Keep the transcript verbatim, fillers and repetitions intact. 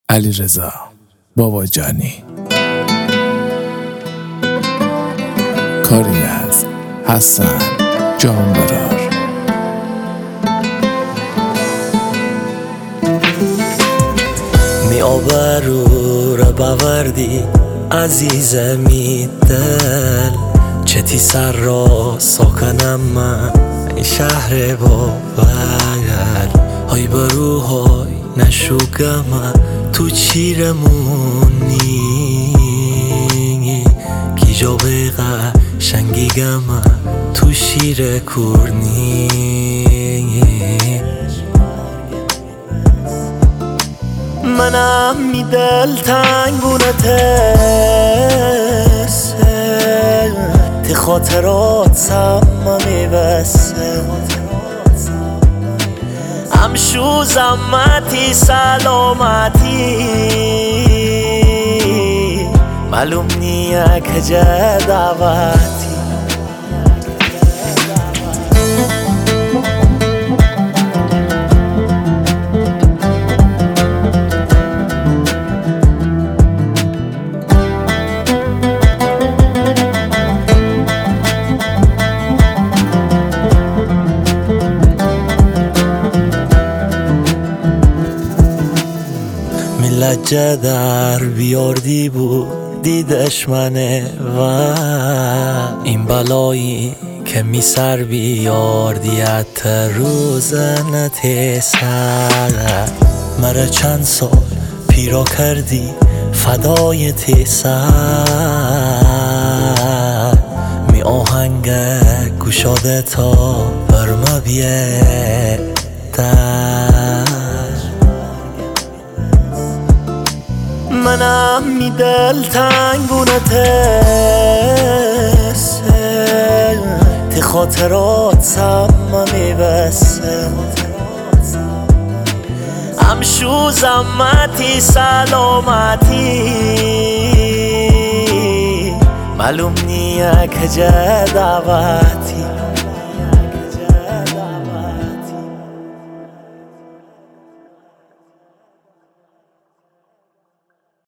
علیرضا باباجانی. کاری از حسن جانبرار. می آبرو را باوردی عزیزمی دل، چتی سر را ساکنم من این شهر با بگل. های برو های نشوگم تو چیرمونی کی جا بگه شنگیگم تو شیر کورنی. منم می دل تنگونته تی خاطرات سم میبسه همشو زمتی سلامتی معلوم نیه که جه دعوتی. لجه در بیاردی بود دیدش منه و این بلایی که می سر بیاردیت روزنت سر مرا چند سال پیرا کردی فدای تیسر می آهنگ گوشاده تا برما بیه در. منم می دل تنگونته تی خاطرات سم میبسه همشو زمتی سلامتی معلوم نیه که جه دعوتی.